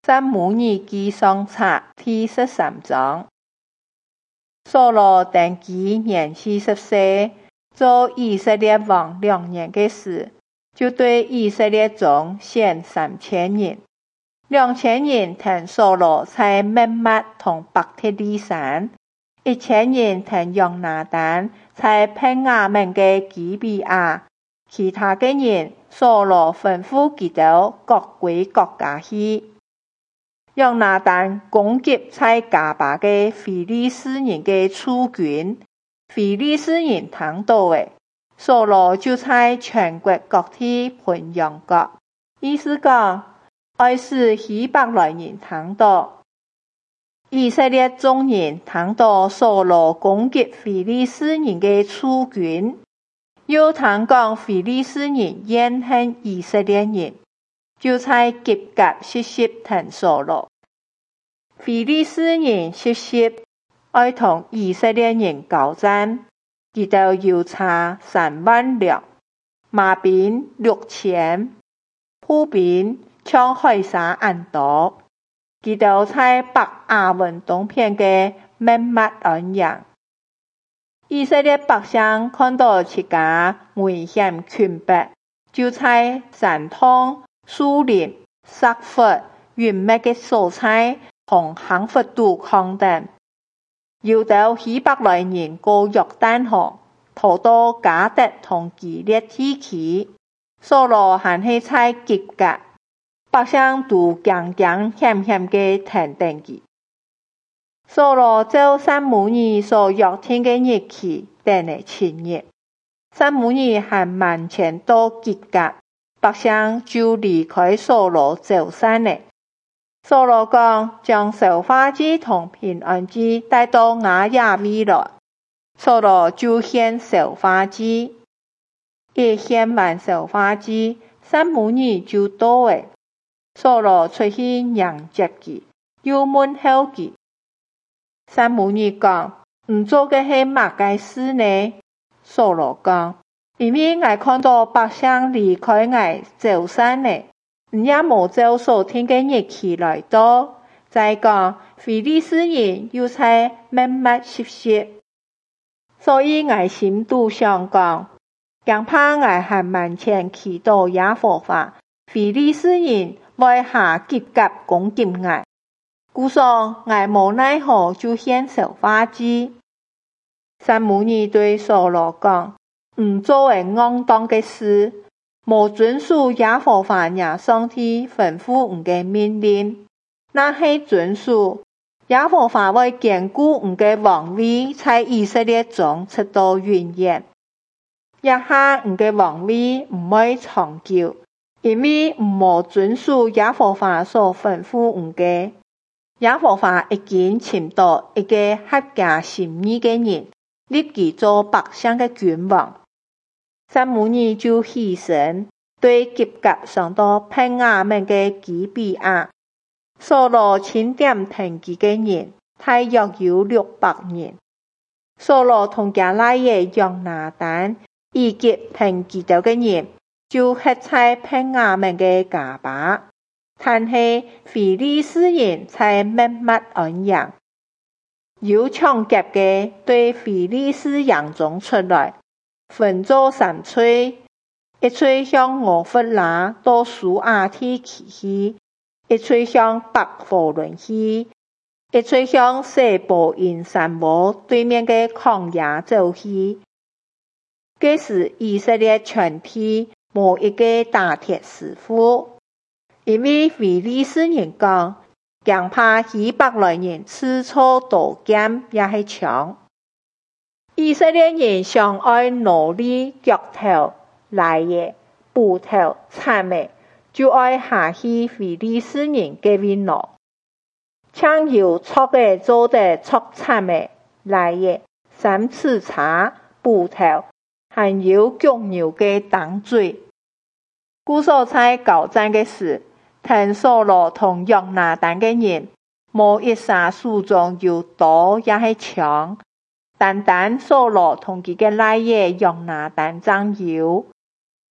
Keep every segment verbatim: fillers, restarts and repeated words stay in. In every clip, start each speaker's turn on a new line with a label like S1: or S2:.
S1: 撒母耳記上冊第十三章。掃羅登基年四十歲，做以色列王兩年的時，就對以色列中選三千人，兩千人聽掃羅在密抹同伯特利山，一千人聽約拿單在便雅憫的基比亞，其他的人掃羅吩咐他們各歸各家去。約拿單攻擊在迦巴的非利士人的駐軍，非利士人聽到的，掃羅就在全國各地傳揚國，意思講愛使希伯來人聽到。以色列眾人聽到掃羅攻擊非利士人的駐軍，又聽講非利士人怨恨以色列人，就在吉甲設席聽掃羅。非利士人設席愛同以色列人交戰，他們有差三萬兩，馬兵六千，步兵像海沙咁多。他們在伯亞文東邊的密抹安營。以色列百姓看到自家危險窘迫，就在山洞、樹林、沙漠、雲密的所在同行佛度抗等，有到希伯來人過約旦河，逃到迦特同基列地區。掃羅還是在吉甲，百姓都驚驚險險的聽等佢。掃羅照撒母耳所約定的日期等了七日，撒母耳還萬全到吉甲，百姓就離開掃羅走散了。掃羅講將燒化祭同平安祭帶到亞雅米來，掃羅就獻燒化祭。一獻完燒化祭，撒母耳就到了。掃羅出去迎接佢，又問候佢。撒母耳講：唔做嘅係乜嘅事呢？掃羅講：因為我看到百姓離開我走散了，你也冇照所定嘅日期來到。再講非利士人又在密抹設席，所以我心度想講，恐怕我還萬千祈禱耶和華，非利士人來下吉甲攻擊我。故說我無奈何就獻燒化祭。撒母耳對掃羅講：唔做為骯當的事，無遵守耶和華你上帝吩咐你的命令，那係遵守，耶和華會堅固你的王位在以色列中直到永遠。一下你的王位唔會長久，因為唔無遵守耶和華所吩咐你的。耶和華已經尋到一個合家心意的人，立佢做百姓的君王。撒母耳就起身，對吉甲上到便雅憫的基比亞。掃羅欽點聽佢的人，大約有六百人。掃羅同家來的約拿單，以及聽佢哋的人，就歇在便雅憫的迦巴。但是非利士人在密抹安營，有搶劫的對非利士營中出來，分作三吹，一吹向俄弗拉到蘇亞地區去，一吹向伯火倫去，一吹向西波因山窩對面的曠野走去。這時以色列全體無一個打鐵師傅。因為非利士人講，恐怕希伯來人刺錯刀劍也是槍。以色列人想愛奴隸腳頭、來耶、布頭、參的，就愛下去非利士人嘅邊攞。搶有錯嘅做得錯參的、來耶、三次叉、布頭，還有腳牛嘅當嘴。故所在交戰嘅時，聽掃羅同約拿單的人，無一剎手中有刀也是槍，單單掃羅同佢嘅來耶約拿單爭有。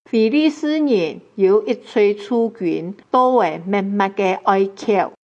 S1: 非利士人有一撮駐軍，都為密密嘅哀求。